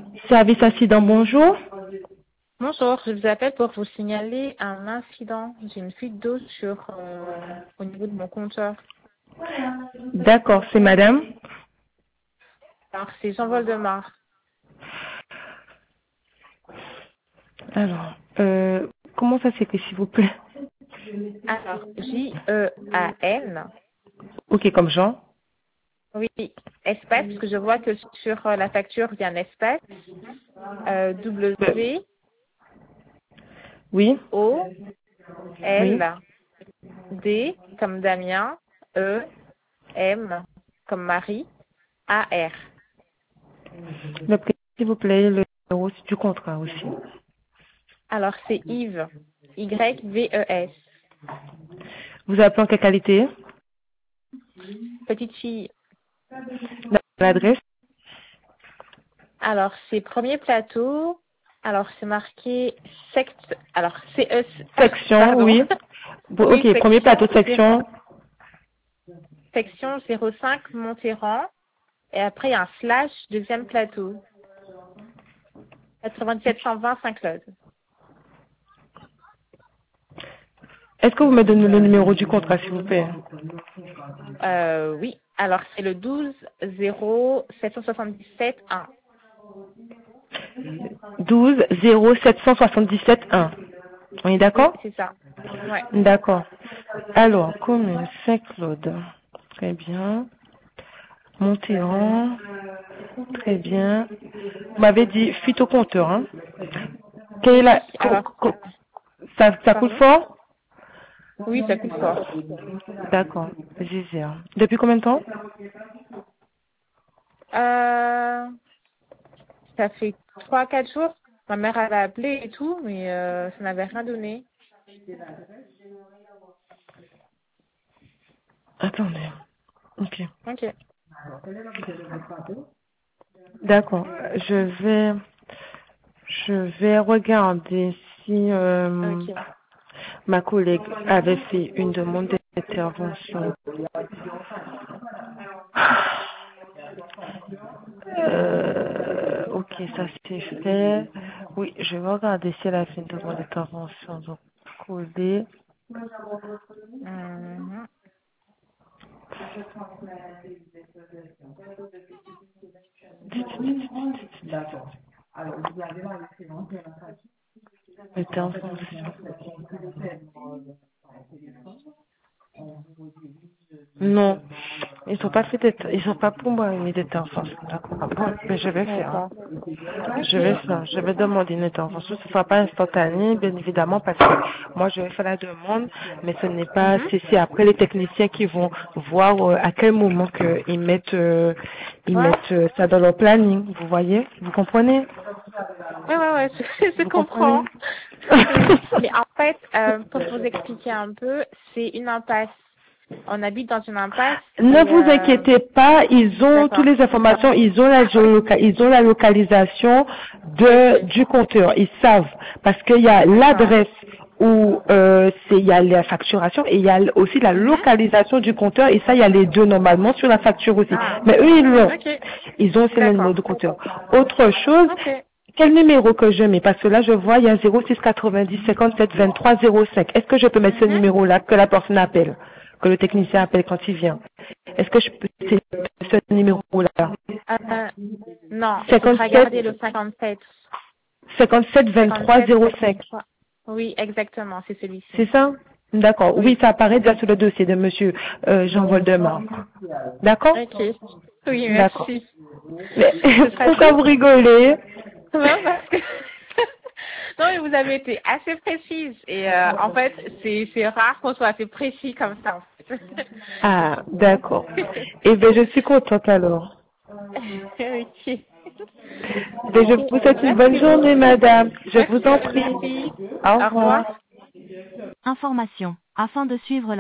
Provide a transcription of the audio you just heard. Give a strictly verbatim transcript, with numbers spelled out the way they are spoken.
Service accident, bonjour. Bonjour, je vous appelle pour vous signaler un incident. J'ai une fuite d'eau sur euh, au niveau de mon compteur. D'accord, c'est madame. Alors c'est Jean Voldemar. Alors, euh, comment ça s'écrit, s'il vous plaît? Alors J E A N. Ok, comme Jean. Oui, espace, parce que je vois que sur euh, la facture il y a un espace. Euh, Euh, W oui, O oui. L D comme Damien, E M comme Marie, A R. Le prix, s'il vous plaît, le numéro du contrat aussi. Alors c'est Yves, Y V E S. Vous appelez en quelle qualité? Petite fille. L'adresse? Alors, c'est premier plateau. Alors, c'est marqué sect. Alors, C E. Section, Pardon. oui. Bon, Oui, ok, premier section plateau, zéro section. section zéro cinq Monterrand. Et après, il y a un slash deuxième plateau. quatre-vingt-dix-sept cent vingt Saint-Claude. Est-ce que vous me donnez le numéro du contrat, s'il vous plaît? Euh, oui. Alors, c'est le douze zéro sept cent soixante-dix-sept un. douze zéro sept cent soixante-dix-sept un. On est Oui, d'accord? c'est ça. Ouais. D'accord. Alors, commune Saint-Claude. Très bien. Monterrand. Très bien. Vous m'avez dit fuite au compteur, hein? Quelle est la... Oui. co- Alors, co- ça, ça coule pardon. fort? Oui, ça coûte fort. D'accord. Gisère. Depuis combien de temps? Euh, ça fait trois, quatre jours. Ma mère avait appelé et tout, mais euh, ça n'avait rien donné. Attendez. Ok. Ok. D'accord. Je vais... Je vais regarder si euh, Ok. ma collègue avait fait une demande d'intervention. Euh, ok, ça c'est fait. Oui, je vais regarder si elle a fait une demande d'intervention. Donc, coller. Mhm. Intervention. Non, ils sont pas fait d'être, ils sont pas pour moi une intervention. D'accord. Bon, mais je vais faire. Hein. D'accord. Je Ok. vais faire. Je vais demander une intervention. Ce ne sera pas instantané, bien évidemment, parce que moi je vais faire la demande, mais ce n'est pas. Mhm. C'est c'est après les techniciens qui vont voir euh, à quel moment que ils mettent, euh, ils Ouais. mettent euh, ça dans leur planning. Vous voyez? Vous comprenez? Ouais, ouais, ouais, je, je Vous comprenez? comprends. Oui. Mais en fait, euh, pour vous expliquer un peu, c'est une impasse. On habite dans une impasse Ne et vous euh, inquiétez pas, ils ont toutes d'accord. les informations, ils ont la géoloca- ils ont la localisation Ok. de du compteur, ils savent parce qu'il y a D'accord. l'adresse où euh, c'est il y a la facturation et il y a aussi la Mhm. localisation du compteur et ça il y a les deux normalement sur la facture aussi. Ah. Mais eux ils l'ont, Ok. ils ont aussi le numéro D'accord. de compteur. Autre chose, Ok. quel numéro que je mets? Parce que là je vois il y a zéro six quatre-vingt-dix cinquante-sept vingt-trois zéro cinq. Est-ce que je peux mettre ce Mhm. numéro là que la personne appelle, que le technicien appelle quand il vient? Est-ce que je peux c'est ce numéro-là? Euh, non, il faudra cinquante-sept, garder le cinquante-sept. cinquante-sept, vingt-trois, cinquante-sept, zéro cinq. vingt-trois. Oui, exactement, c'est celui-ci. C'est ça? D'accord. Oui, Oui. ça apparaît déjà sur le dossier de monsieur euh, Jean Voldemar. D'accord? Ok. Oui, D'accord. merci. Mais Ce sera pourquoi tout? vous rigolez? Non, parce que... non, mais vous avez été assez précise. Et euh, en fait, c'est c'est rare qu'on soit assez précis comme ça, en fait. Ah, d'accord. Eh bien, je suis contente alors. Ok. Eh bien, je Ok. vous souhaite une bonne Merci journée, beaucoup. madame. Je vous Merci en vous prie. aussi. Au Au revoir. revoir. Information. Afin de suivre la